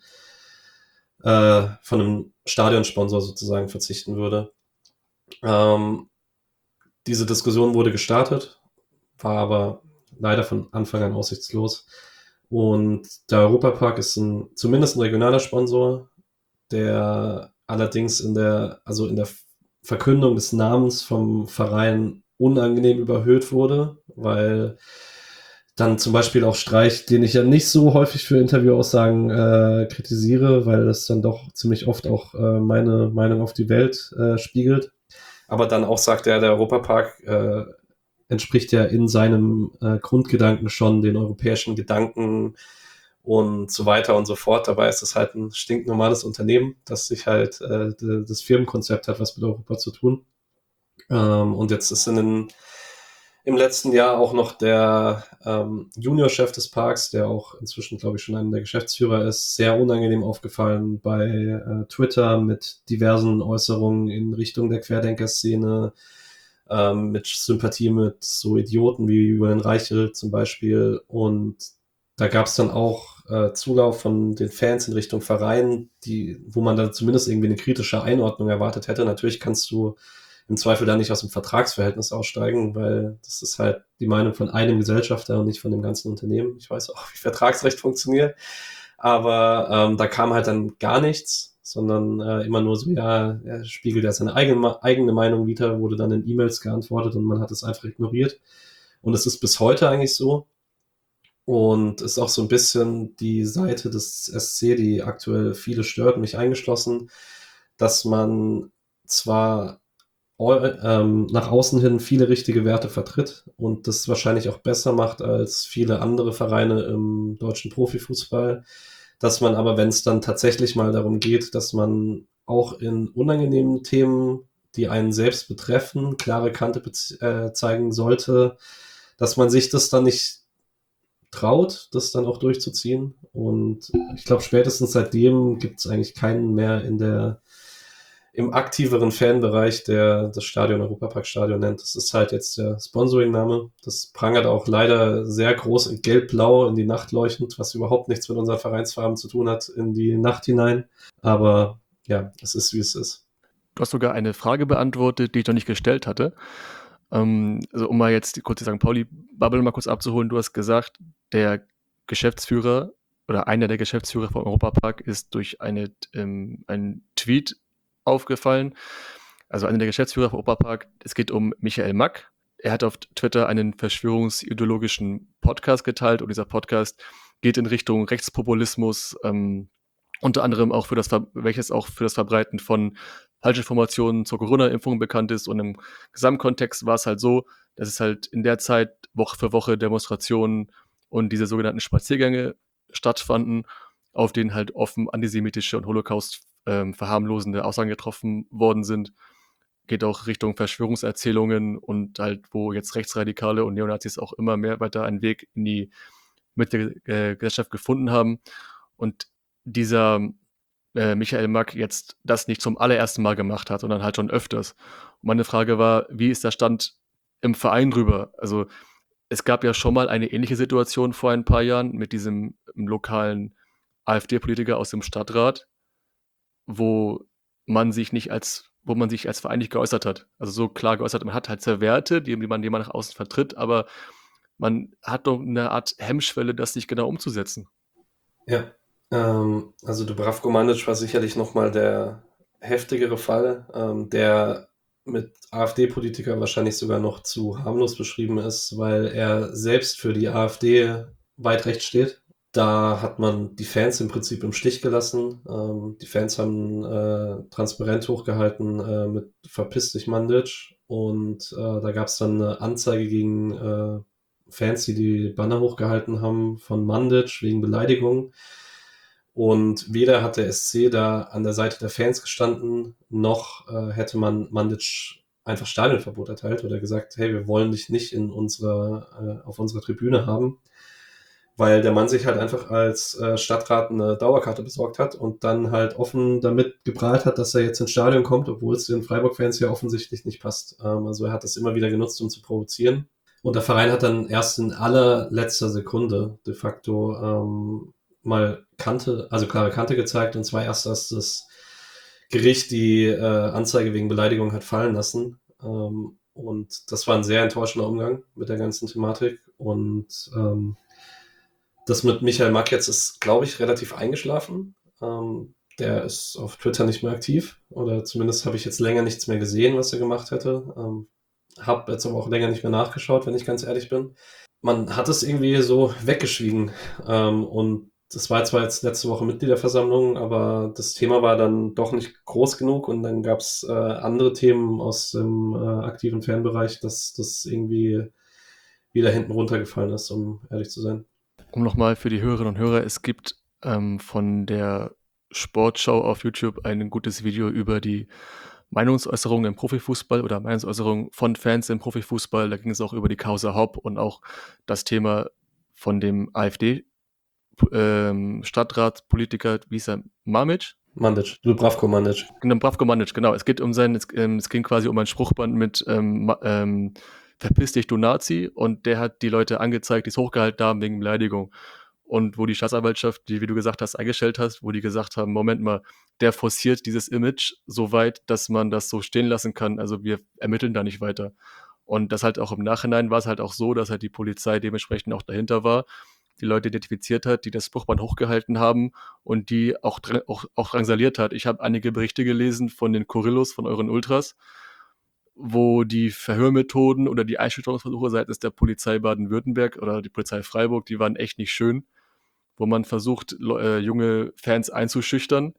einem Stadionsponsor sozusagen verzichten würde. Diese Diskussion wurde gestartet, war aber leider von Anfang an aussichtslos. Und der Europapark ist zumindest ein regionaler Sponsor, der allerdings in der Verkündung des Namens vom Verein unangenehm überhöht wurde, weil dann zum Beispiel auch Streich, den ich ja nicht so häufig für Interviewaussagen kritisiere, weil das dann doch ziemlich oft auch meine Meinung auf die Welt spiegelt. Aber dann auch sagt der Europapark entspricht ja in seinem Grundgedanken schon den europäischen Gedanken und so weiter und so fort. Dabei ist es halt ein stinknormales Unternehmen, das sich halt das Firmenkonzept hat, was mit Europa zu tun. Und jetzt ist im letzten Jahr auch noch der Juniorchef des Parks, der auch inzwischen, glaube ich, schon einer der Geschäftsführer ist, sehr unangenehm aufgefallen bei Twitter mit diversen Äußerungen in Richtung der Querdenker-Szene, mit Sympathie mit so Idioten wie Julian Reichelt zum Beispiel. Und da gab es dann auch Zulauf von den Fans in Richtung Verein, wo man dann zumindest irgendwie eine kritische Einordnung erwartet hätte. Natürlich kannst du im Zweifel dann nicht aus dem Vertragsverhältnis aussteigen, weil das ist halt die Meinung von einem Gesellschafter und nicht von dem ganzen Unternehmen. Ich weiß auch, wie Vertragsrecht funktioniert, aber da kam halt dann gar nichts, sondern immer nur so, ja, er spiegelt ja seine eigene Meinung wider, wurde dann in E-Mails geantwortet und man hat es einfach ignoriert. Und es ist bis heute eigentlich so. Und ist auch so ein bisschen die Seite des SC, die aktuell viele stört, mich eingeschlossen, dass man zwar nach außen hin viele richtige Werte vertritt und das wahrscheinlich auch besser macht als viele andere Vereine im deutschen Profifußball, dass man aber, wenn es dann tatsächlich mal darum geht, dass man auch in unangenehmen Themen, die einen selbst betreffen, klare Kante zeigen sollte, dass man sich das dann nicht traut, das dann auch durchzuziehen. Und ich glaube, spätestens seitdem gibt es eigentlich keinen mehr im aktiveren Fanbereich, der das Stadion Europapark-Stadion nennt. Das ist halt jetzt der Sponsoring-Name. Das prangert auch leider sehr groß in gelb-blau in die Nacht leuchtend, was überhaupt nichts mit unseren Vereinsfarben zu tun hat, in die Nacht hinein. Aber ja, es ist, wie es ist. Du hast sogar eine Frage beantwortet, die ich noch nicht gestellt hatte. Also um mal jetzt kurz die St. Pauli-Bubble mal kurz abzuholen, du hast gesagt, der Geschäftsführer oder einer der Geschäftsführer vom Europapark ist durch einen Tweet aufgefallen. Also einer der Geschäftsführer vom Europapark, es geht um Michael Mack. Er hat auf Twitter einen verschwörungsideologischen Podcast geteilt und dieser Podcast geht in Richtung Rechtspopulismus, unter anderem auch welches auch für das Verbreiten von Falschinformationen zur Corona-Impfung bekannt ist. Und im Gesamtkontext war es halt so, dass es halt in der Zeit Woche für Woche Demonstrationen und diese sogenannten Spaziergänge stattfanden, auf denen halt offen antisemitische und Holocaust verharmlosende Aussagen getroffen worden sind. Geht auch Richtung Verschwörungserzählungen und halt, wo jetzt Rechtsradikale und Neonazis auch immer mehr weiter einen Weg in die Mitte der Gesellschaft gefunden haben. Und dieser Michael Mack jetzt das nicht zum allerersten Mal gemacht hat, sondern halt schon öfters. Und meine Frage war, wie ist der Stand im Verein drüber? Also es gab ja schon mal eine ähnliche Situation vor ein paar Jahren mit diesem lokalen AfD-Politiker aus dem Stadtrat, wo man sich als Verein nicht geäußert hat. Also so klar geäußert, man hat halt seine Werte, die man nach außen vertritt, aber man hat doch eine Art Hemmschwelle, das nicht genau umzusetzen. Ja, also Dubravko Mandic war sicherlich nochmal der heftigere Fall, der mit AfD-Politiker wahrscheinlich sogar noch zu harmlos beschrieben ist, weil er selbst für die AfD weit rechts steht. Da hat man die Fans im Prinzip im Stich gelassen. Die Fans haben transparent hochgehalten mit Verpiss dich Mandic und da gab es dann eine Anzeige gegen Fans, die Banner hochgehalten haben von Mandic wegen Beleidigung. Und weder hat der SC da an der Seite der Fans gestanden, noch hätte man Mandic einfach Stadionverbot erteilt oder gesagt, hey, wir wollen dich nicht auf unserer Tribüne haben, weil der Mann sich halt einfach als Stadtrat eine Dauerkarte besorgt hat und dann halt offen damit geprahlt hat, dass er jetzt ins Stadion kommt, obwohl es den Freiburg-Fans ja offensichtlich nicht passt. Also er hat das immer wieder genutzt, um zu provozieren. Und der Verein hat dann erst in allerletzter Sekunde de facto mal klare Kante gezeigt, und zwar erst, dass das Gericht die Anzeige wegen Beleidigung hat fallen lassen. Und das war ein sehr enttäuschender Umgang mit der ganzen Thematik. Und das mit Michael Mack jetzt ist, glaube ich, relativ eingeschlafen. Der ist auf Twitter nicht mehr aktiv, oder zumindest habe ich jetzt länger nichts mehr gesehen, was er gemacht hätte. Habe jetzt aber auch länger nicht mehr nachgeschaut, wenn ich ganz ehrlich bin. Man hat es irgendwie so weggeschwiegen. Und das war zwar jetzt letzte Woche Mitgliederversammlung, aber das Thema war dann doch nicht groß genug, und dann gab es andere Themen aus dem aktiven Fanbereich, dass das irgendwie wieder hinten runtergefallen ist, um ehrlich zu sein. Um nochmal für die Hörerinnen und Hörer, es gibt von der Sportschau auf YouTube ein gutes Video über die Meinungsäußerungen im Profifußball oder Meinungsäußerungen von Fans im Profifußball. Da ging es auch über die Causa Hopp und auch das Thema von dem AfD-Stadtratspolitiker, wie hieß er, Dubravko Mandic. Dubravko Mandic, genau. Es ging quasi um ein Spruchband mit verpiss dich, du Nazi, und der hat die Leute angezeigt, die es hochgehalten haben wegen Beleidigung. und wo die Staatsanwaltschaft, die, wie du gesagt hast, eingestellt hast, wo die gesagt haben, Moment mal, der forciert dieses Image so weit, dass man das so stehen lassen kann. Also wir ermitteln da nicht weiter. Und das halt auch im Nachhinein war es halt auch so, dass halt die Polizei dementsprechend auch dahinter war, die Leute identifiziert hat, die das Spruchband hochgehalten haben und die auch drangsaliert hat. Ich habe einige Berichte gelesen von den Chorillos, von euren Ultras, wo die Verhörmethoden oder die Einschüchterungsversuche seitens der Polizei Baden-Württemberg oder die Polizei Freiburg, die waren echt nicht schön, wo man versucht, junge Fans einzuschüchtern,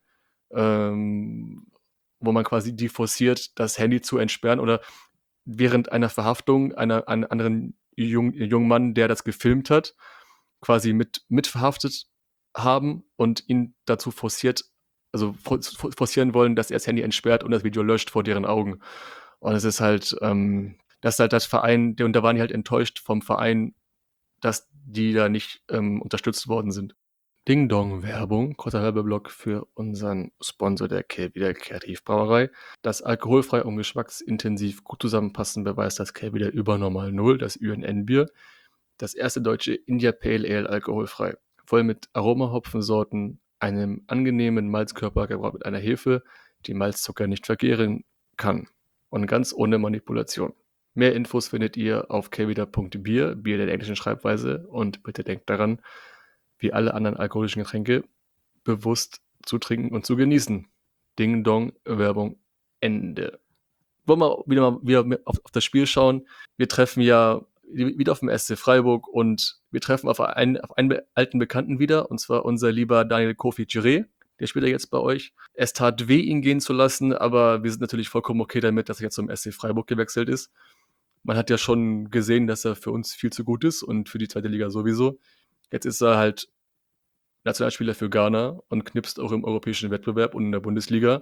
wo man quasi die forciert, das Handy zu entsperren oder während einer Verhaftung einen anderen jungen Mann, der das gefilmt hat, quasi mit verhaftet haben und ihn dazu forcieren wollen, dass er das Handy entsperrt und das Video löscht vor deren Augen. Und es ist halt, das ist halt das Verein, und da waren die halt enttäuscht vom Verein, dass die da nicht unterstützt worden sind. Ding-Dong-Werbung, kurzer Werbeblock für unseren Sponsor der Kelbieder Kreativbrauerei. Das alkoholfrei und geschmacksintensiv gut zusammenpassen beweist das Kelbieder Übernormal 0, das UNN-Bier. Das erste deutsche India Pale Ale alkoholfrei. Voll mit Aromahopfensorten, einem angenehmen Malzkörper gebraut mit einer Hefe, die Malzzucker nicht vergehren kann. Und ganz ohne Manipulation. Mehr Infos findet ihr auf kelbieder.bier, Bier der englischen Schreibweise. Und bitte denkt daran, wie alle anderen alkoholischen Getränke, bewusst zu trinken und zu genießen. Ding Dong, Werbung, Ende. Wollen wir wieder auf das Spiel schauen? Wir treffen ja wieder auf dem SC Freiburg und wir treffen auf einen alten Bekannten wieder, und zwar unser lieber Daniel Kofi Chiré. Der spielt ja jetzt bei euch. Es tat weh, ihn gehen zu lassen, aber wir sind natürlich vollkommen okay damit, dass er jetzt zum SC Freiburg gewechselt ist. Man hat ja schon gesehen, dass er für uns viel zu gut ist und für die zweite Liga sowieso. Jetzt ist er halt Nationalspieler für Ghana und knipst auch im europäischen Wettbewerb und in der Bundesliga.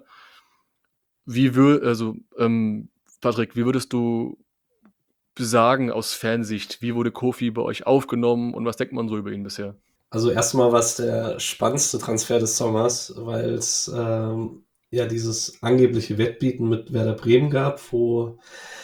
Patrick, wie würdest du sagen aus Fansicht, wie wurde Kofi bei euch aufgenommen und was denkt man so über ihn bisher? Also erstmal war es der spannendste Transfer des Sommers, weil es dieses angebliche Wettbieten mit Werder Bremen gab, wo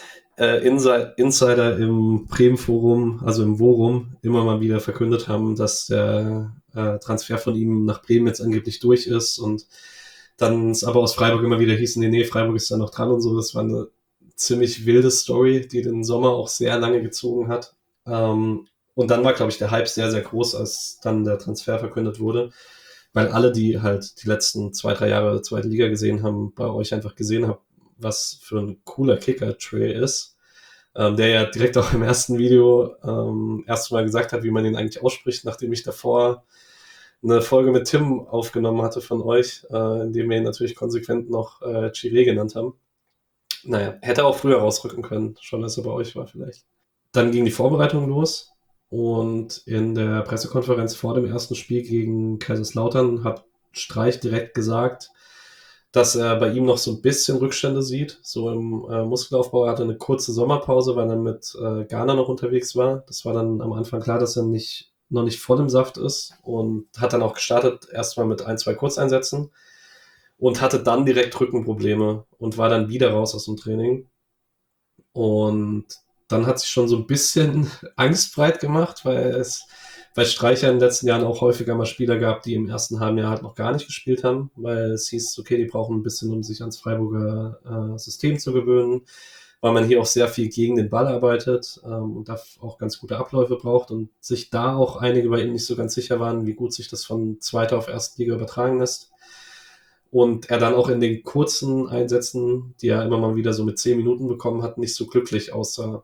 Insider im Bremen-Forum, also im Forum, immer mal wieder verkündet haben, dass der Transfer von ihm nach Bremen jetzt angeblich durch ist und dann es aber aus Freiburg immer wieder hieß, nee, Freiburg ist da noch dran und so. Das war eine ziemlich wilde Story, die den Sommer auch sehr lange gezogen hat. Und dann war, glaube ich, der Hype sehr, sehr groß, als dann der Transfer verkündet wurde, weil alle, die halt die letzten 2-3 Jahre zweite Liga gesehen haben, bei euch einfach gesehen haben, was für ein cooler Kicker Trey ist, der ja direkt auch im ersten Video erstmal gesagt hat, wie man ihn eigentlich ausspricht, nachdem ich davor eine Folge mit Tim aufgenommen hatte von euch, in dem wir ihn natürlich konsequent noch Chiré genannt haben. Naja, hätte auch früher rausrücken können, schon als er bei euch war vielleicht. Dann ging die Vorbereitung los und in der Pressekonferenz vor dem ersten Spiel gegen Kaiserslautern hat Streich direkt gesagt, dass er bei ihm noch so ein bisschen Rückstände sieht, so im Muskelaufbau. Er hatte eine kurze Sommerpause, weil er mit Ghana noch unterwegs war. Das war dann am Anfang klar, dass er noch nicht voll im Saft ist und hat dann auch gestartet, erstmal mit 1-2 Kurzeinsätzen und hatte dann direkt Rückenprobleme und war dann wieder raus aus dem Training. Und dann hat sich schon so ein bisschen Angst breit gemacht, weil Streicher in den letzten Jahren auch häufiger mal Spieler gab, die im ersten halben Jahr halt noch gar nicht gespielt haben, weil es hieß, okay, die brauchen ein bisschen, um sich ans Freiburger System zu gewöhnen, weil man hier auch sehr viel gegen den Ball arbeitet und da auch ganz gute Abläufe braucht und sich da auch einige bei ihm nicht so ganz sicher waren, wie gut sich das von zweiter auf erste Liga übertragen lässt. Und er dann auch in den kurzen Einsätzen, die er immer mal wieder so mit 10 Minuten bekommen hat, nicht so glücklich aussah.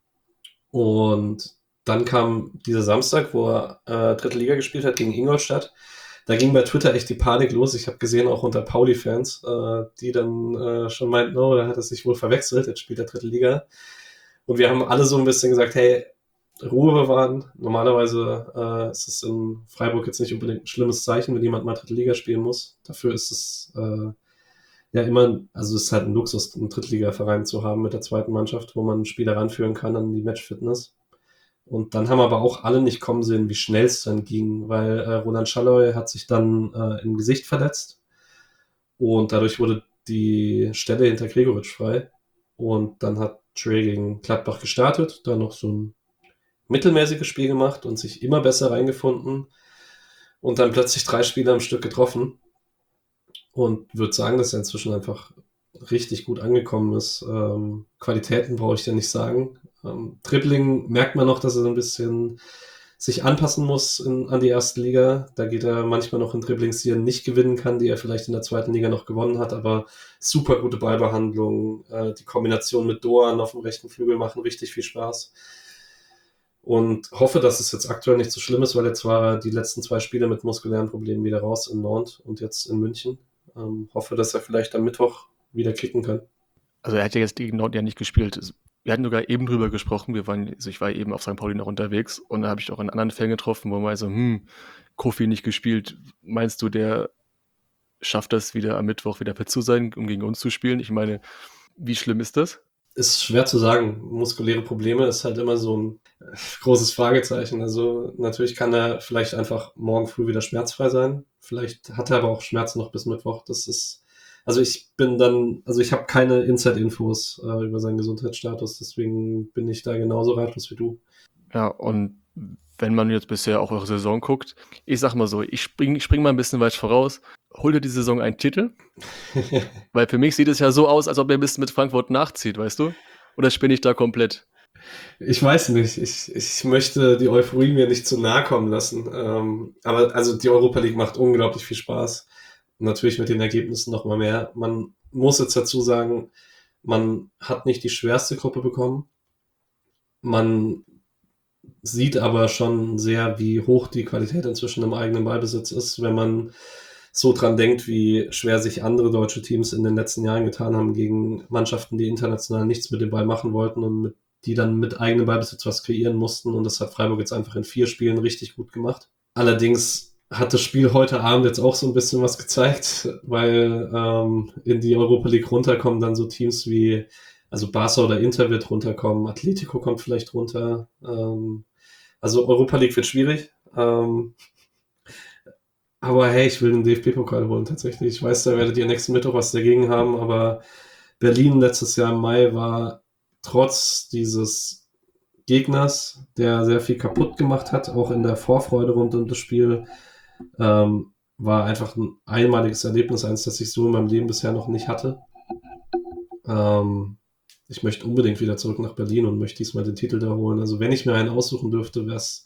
Und dann kam dieser Samstag, wo er dritte Liga gespielt hat gegen Ingolstadt. Da ging bei Twitter echt die Panik los. Ich habe gesehen, auch unter Pauli-Fans, die dann schon meinten, oh, da hat er sich wohl verwechselt, jetzt spielt er dritte Liga. Und wir haben alle so ein bisschen gesagt, hey, Ruhe bewahren. Normalerweise ist es in Freiburg jetzt nicht unbedingt ein schlimmes Zeichen, wenn jemand mal dritte Liga spielen muss. Dafür ist es immer, also es ist halt ein Luxus, einen Drittligaverein zu haben mit der zweiten Mannschaft, wo man einen Spieler ranführen kann an die Matchfitness. Und dann haben aber auch alle nicht kommen sehen, wie schnell es dann ging, weil Roland Schalloy hat sich dann im Gesicht verletzt und dadurch wurde die Stelle hinter Gregoritsch frei. Und dann hat Trey gegen Gladbach gestartet, dann noch so ein mittelmäßiges Spiel gemacht und sich immer besser reingefunden. und dann plötzlich 3 Spiele am Stück getroffen und würde sagen, dass er inzwischen einfach richtig gut angekommen ist. Qualitäten brauche ich dir nicht sagen. Dribbling merkt man noch, dass er so ein bisschen sich anpassen muss an die erste Liga. Da geht er manchmal noch in Dribblings, die er nicht gewinnen kann, die er vielleicht in der zweiten Liga noch gewonnen hat, aber super gute Ballbehandlung. Die Kombination mit Doan auf dem rechten Flügel machen richtig viel Spaß. Und hoffe, dass es jetzt aktuell nicht so schlimm ist, weil jetzt war er die letzten 2 Spiele mit muskulären Problemen wieder raus in Nantes und jetzt in München. Hoffe, dass er vielleicht am Mittwoch wieder kicken kann. Also er hat ja jetzt gegen Nantes ja nicht gespielt. Wir hatten sogar eben drüber gesprochen. Ich war eben auf St. Pauli noch unterwegs und da habe ich auch einen anderen Fan getroffen, wo man so, Kofi nicht gespielt. Meinst du, der schafft das wieder am Mittwoch wieder fit zu sein, um gegen uns zu spielen? Ich meine, wie schlimm ist das? Ist schwer zu sagen. Muskuläre Probleme ist halt immer so ein großes Fragezeichen. Also natürlich kann er vielleicht einfach morgen früh wieder schmerzfrei sein. Vielleicht hat er aber auch Schmerzen noch bis Mittwoch. Ich habe keine Inside-Infos über seinen Gesundheitsstatus, deswegen bin ich da genauso ratlos wie du. Ja, und wenn man jetzt bisher auch eure Saison guckt, ich sag mal so, ich spring mal ein bisschen weit voraus. Hol dir die Saison einen Titel? Weil für mich sieht es ja so aus, als ob er ein bisschen mit Frankfurt nachzieht, weißt du? Oder spinne ich da komplett? Ich weiß nicht, ich möchte die Euphorie mir nicht zu nahe kommen lassen. Aber also die Europa League macht unglaublich viel Spaß. Natürlich mit den Ergebnissen noch mal mehr. Man muss jetzt dazu sagen, man hat nicht die schwerste Gruppe bekommen. Man sieht aber schon sehr, wie hoch die Qualität inzwischen im eigenen Ballbesitz ist, wenn man so dran denkt, wie schwer sich andere deutsche Teams in den letzten Jahren getan haben gegen Mannschaften, die international nichts mit dem Ball machen wollten und die dann mit eigenem Ballbesitz was kreieren mussten. Und das hat Freiburg jetzt einfach in 4 Spielen richtig gut gemacht. Allerdings hat das Spiel heute Abend jetzt auch so ein bisschen was gezeigt, weil in die Europa League runterkommen dann so Teams wie, also Barca oder Inter wird runterkommen, Atletico kommt vielleicht runter. Also Europa League wird schwierig. Aber hey, ich will den DFB-Pokal holen tatsächlich. Ich weiß, da werdet ihr nächsten Mittwoch was dagegen haben, aber Berlin letztes Jahr im Mai war trotz dieses Gegners, der sehr viel kaputt gemacht hat, auch in der Vorfreude rund um das Spiel, war einfach ein einmaliges Erlebnis, eins, das ich so in meinem Leben bisher noch nicht hatte. Ich möchte unbedingt wieder zurück nach Berlin und möchte diesmal den Titel da holen. Also wenn ich mir einen aussuchen dürfte, wäre es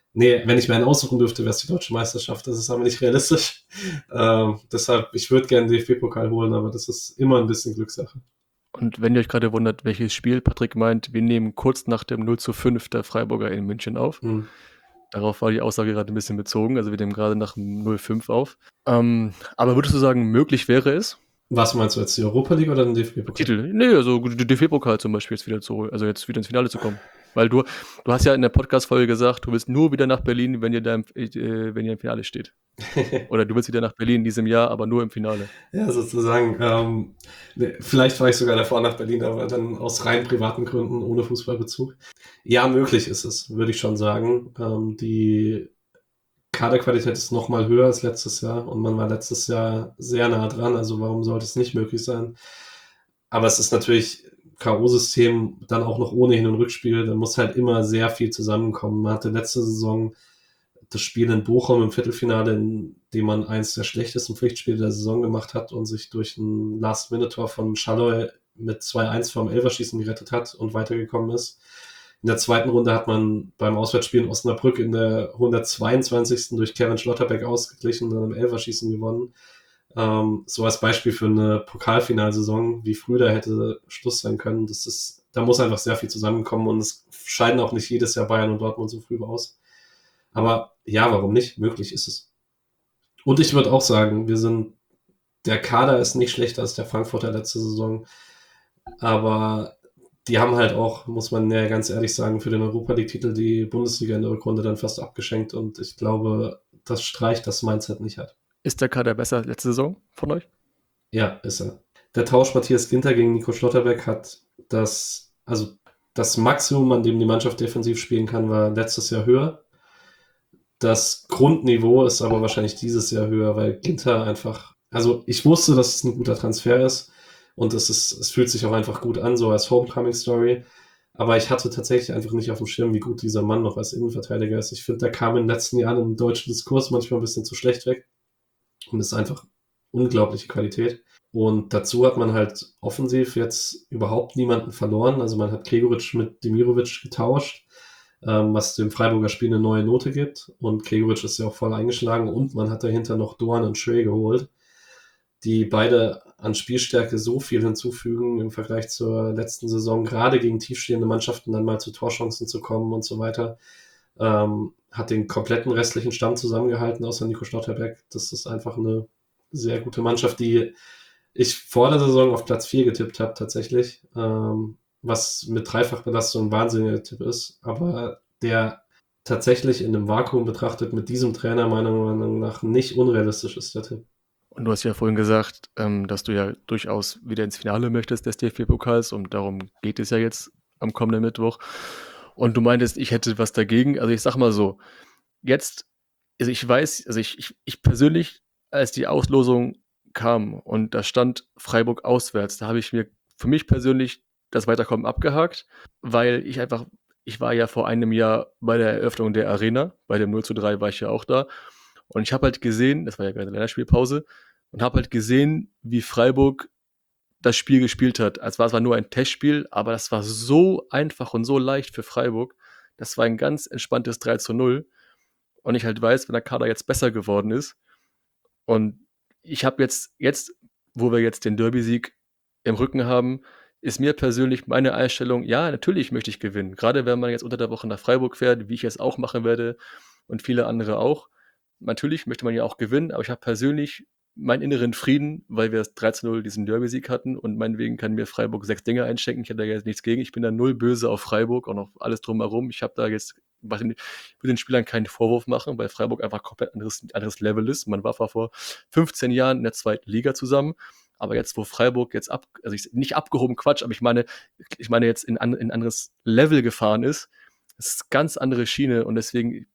die Deutsche Meisterschaft. Das ist aber nicht realistisch. Deshalb, ich würde gerne den DFB-Pokal holen, aber das ist immer ein bisschen Glückssache. Und wenn ihr euch gerade wundert, welches Spiel Patrick meint, wir nehmen kurz nach dem 0:5 der Freiburger in München auf. Darauf war die Aussage gerade ein bisschen bezogen. Also wir nehmen gerade nach dem 0:5 auf. Aber würdest du sagen, möglich wäre es? Was meinst du jetzt, die Europa League oder den DFB-Pokal? Titel? Nee, also den DFB-Pokal zum Beispiel jetzt wieder jetzt wieder ins Finale zu kommen. Weil du hast ja in der Podcast-Folge gesagt, du willst nur wieder nach Berlin, wenn ihr im Finale steht. Oder du willst wieder nach Berlin in diesem Jahr, aber nur im Finale. Ja, sozusagen. Vielleicht fahre ich sogar davor nach Berlin, aber dann aus rein privaten Gründen, ohne Fußballbezug. Ja, möglich ist es, würde ich schon sagen. Die Kaderqualität ist noch mal höher als letztes Jahr und man war letztes Jahr sehr nah dran, also warum sollte es nicht möglich sein? Aber es ist natürlich K.O.-System, dann auch noch ohne Hin- und Rückspiel, da muss halt immer sehr viel zusammenkommen. Man hatte letzte Saison das Spiel in Bochum im Viertelfinale, in dem man eins der schlechtesten Pflichtspiele der Saison gemacht hat und sich durch ein Last-Minute-Tor von Schalloy mit 2-1 vom Elferschießen gerettet hat und weitergekommen ist. In der zweiten Runde hat man beim Auswärtsspiel in Osnabrück in der 122. durch Kevin Schlotterbeck ausgeglichen und dann im Elferschießen gewonnen. So als Beispiel für eine Pokalfinalsaison, wie früh da hätte Schluss sein können. Da muss einfach sehr viel zusammenkommen und es scheiden auch nicht jedes Jahr Bayern und Dortmund so früh aus. Aber ja, warum nicht? Möglich ist es. Und ich würde auch sagen, der Kader ist nicht schlechter als der Frankfurter letzte Saison, aber die haben halt auch, muss man ja ganz ehrlich sagen, für den Europa-League-Titel die Bundesliga in der Rückrunde dann fast abgeschenkt und ich glaube, das streicht das Mindset nicht hat. Ist der Kader besser als letzte Saison von euch? Ja, ist er. Der Tausch Matthias Ginter gegen Nico Schlotterbeck hat das Maximum, an dem die Mannschaft defensiv spielen kann, war letztes Jahr höher. Das Grundniveau ist aber wahrscheinlich dieses Jahr höher, weil Ginter einfach, also ich wusste, dass es ein guter Transfer ist und es fühlt sich auch einfach gut an, so als Homecoming-Story. Aber ich hatte tatsächlich einfach nicht auf dem Schirm, wie gut dieser Mann noch als Innenverteidiger ist. Ich finde, der kam in den letzten Jahren im deutschen Diskurs manchmal ein bisschen zu schlecht weg und ist einfach unglaubliche Qualität. Und dazu hat man halt offensiv jetzt überhaupt niemanden verloren. Also man hat Gregoritsch mit Demirovic getauscht, was dem Freiburger Spiel eine neue Note gibt. Und Gregoritsch ist ja auch voll eingeschlagen und man hat dahinter noch Doan und Schwey geholt, die beide an Spielstärke so viel hinzufügen im Vergleich zur letzten Saison, gerade gegen tiefstehende Mannschaften dann mal zu Torchancen zu kommen und so weiter. Hat den kompletten restlichen Stamm zusammengehalten, außer Nico Schlotterbeck. Das ist einfach eine sehr gute Mannschaft, die ich vor der Saison auf Platz 4 getippt habe tatsächlich, was mit Dreifachbelastung ein wahnsinniger Tipp ist, aber der tatsächlich in einem Vakuum betrachtet mit diesem Trainer meiner Meinung nach nicht unrealistisch ist, der Tipp. Und du hast ja vorhin gesagt, dass du ja durchaus wieder ins Finale möchtest des DFB-Pokals und darum geht es ja jetzt am kommenden Mittwoch. Und du meintest, ich hätte was dagegen. Also ich sag mal so, jetzt, also ich weiß, also ich persönlich, als die Auslosung kam und da stand Freiburg auswärts, da habe ich mir für mich persönlich das Weiterkommen abgehakt, weil ich war ja vor einem Jahr bei der Eröffnung der Arena, bei dem 0:3 war ich ja auch da. Und ich habe halt gesehen, das war ja während der Länderspielpause, und habe halt gesehen, wie Freiburg das Spiel gespielt hat. Es war zwar nur ein Testspiel, aber das war so einfach und so leicht für Freiburg. Das war ein ganz entspanntes 3:0. Und ich halt weiß, wenn der Kader jetzt besser geworden ist. Und ich habe jetzt, wo wir jetzt den Derby-Sieg im Rücken haben, ist mir persönlich meine Einstellung, ja, natürlich möchte ich gewinnen. Gerade wenn man jetzt unter der Woche nach Freiburg fährt, wie ich es auch machen werde und viele andere auch. Natürlich möchte man ja auch gewinnen, aber ich habe persönlich meinen inneren Frieden, weil wir das 3:0 diesen Derby-Sieg hatten und meinetwegen kann mir Freiburg 6 Dinge einschenken. Ich habe da jetzt nichts gegen. Ich bin da null böse auf Freiburg und auf alles drumherum. Ich habe da jetzt, ich will den Spielern keinen Vorwurf machen, weil Freiburg einfach komplett anderes Level ist. Man war vor 15 Jahren in der zweiten Liga zusammen. Aber jetzt, wo Freiburg jetzt nicht abgehoben Quatsch, aber ich meine jetzt in anderes Level gefahren ist, das ist eine ganz andere Schiene und deswegen,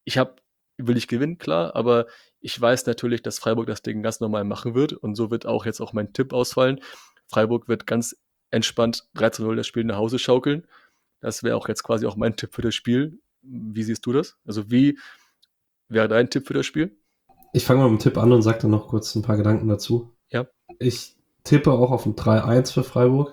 will ich gewinnen, klar, aber ich weiß natürlich, dass Freiburg das Ding ganz normal machen wird und so wird auch jetzt auch mein Tipp ausfallen. Freiburg wird ganz entspannt 3:0 das Spiel nach Hause schaukeln. Das wäre auch jetzt quasi auch mein Tipp für das Spiel. Wie siehst du das? Also wie wäre dein Tipp für das Spiel? Ich fange mal mit dem Tipp an und sage dann noch kurz ein paar Gedanken dazu. Ja. Ich tippe auch auf ein 3:1 für Freiburg,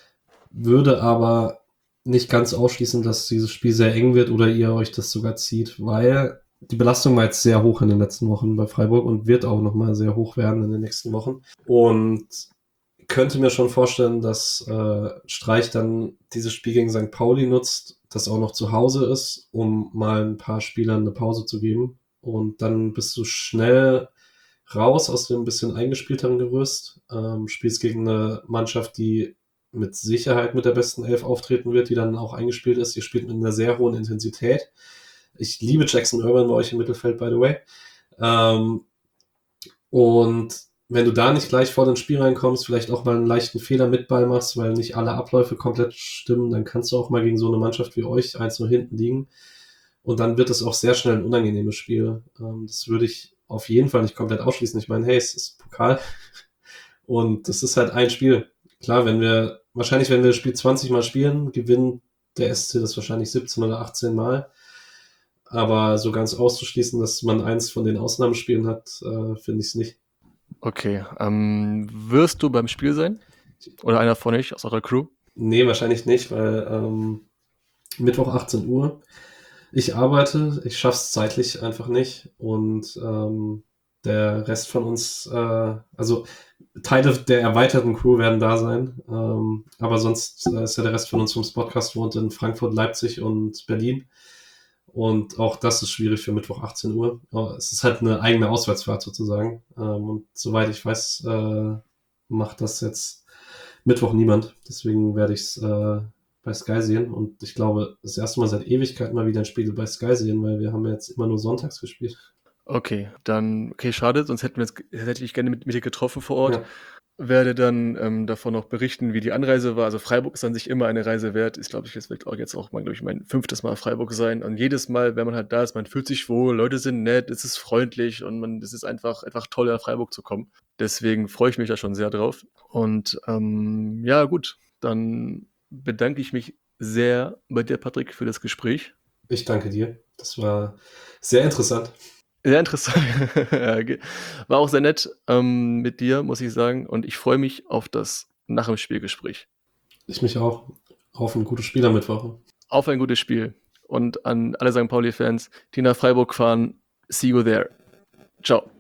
würde aber nicht ganz ausschließen, dass dieses Spiel sehr eng wird oder ihr euch das sogar zieht, weil die Belastung war jetzt sehr hoch in den letzten Wochen bei Freiburg und wird auch nochmal sehr hoch werden in den nächsten Wochen. Und könnte mir schon vorstellen, dass Streich dann dieses Spiel gegen St. Pauli nutzt, das auch noch zu Hause ist, um mal ein paar Spielern eine Pause zu geben. Und dann bist du schnell raus aus dem bisschen eingespielteren Gerüst, spielst gegen eine Mannschaft, die mit Sicherheit mit der besten Elf auftreten wird, die dann auch eingespielt ist. Ihr spielt mit einer sehr hohen Intensität. Ich liebe Jackson Irvine bei euch im Mittelfeld, by the way. Und wenn du da nicht gleich vor ins Spiel reinkommst, vielleicht auch mal einen leichten Fehler mit Ball machst, weil nicht alle Abläufe komplett stimmen, dann kannst du auch mal gegen so eine Mannschaft wie euch 1:0 hinten liegen. Und dann wird es auch sehr schnell ein unangenehmes Spiel. Das würde ich auf jeden Fall nicht komplett ausschließen. Ich meine, hey, es ist Pokal. Und das ist halt ein Spiel. Klar, wenn wir das Spiel 20 Mal spielen, gewinnt der SC das wahrscheinlich 17 oder 18 Mal. Aber so ganz auszuschließen, dass man eins von den Ausnahmespielen hat, finde ich es nicht. Okay. Wirst du beim Spiel sein? Oder einer von euch aus eurer Crew? Nee, wahrscheinlich nicht, weil Mittwoch 18 Uhr. Ich arbeite, ich schaffe es zeitlich einfach nicht und der Rest von uns, also Teile der erweiterten Crew werden da sein, aber sonst ist ja der Rest von uns vom Podcast wohnt in Frankfurt, Leipzig und Berlin und auch das ist schwierig für Mittwoch 18 Uhr. Aber es ist halt eine eigene Auswärtsfahrt sozusagen und soweit ich weiß, macht das jetzt Mittwoch niemand, deswegen werde ich es bei Sky sehen und ich glaube, das erste Mal seit Ewigkeit mal wieder ein Spiel bei Sky sehen, weil wir haben ja jetzt immer nur sonntags gespielt. Okay, schade, sonst hätte ich gerne mit dir getroffen vor Ort. Ja. Werde dann davon noch berichten, wie die Anreise war. Also Freiburg ist an sich immer eine Reise wert. Ist, glaube ich, jetzt wird auch jetzt auch mal, glaube ich, mein 5. Mal Freiburg sein. Und jedes Mal, wenn man halt da ist, man fühlt sich wohl, Leute sind nett, es ist freundlich und es ist einfach toll, nach Freiburg zu kommen. Deswegen freue ich mich da schon sehr drauf. Und ja, gut, dann bedanke ich mich sehr bei dir, Patrick, für das Gespräch. Ich danke dir. Das war sehr interessant. Sehr interessant. War auch sehr nett mit dir, muss ich sagen. Und ich freue mich auf das nach dem Spielgespräch. Ich mich auch. Auf ein gutes Spiel am Mittwoch. Auf ein gutes Spiel. Und an alle St. Pauli-Fans, die nach Freiburg fahren, see you there. Ciao.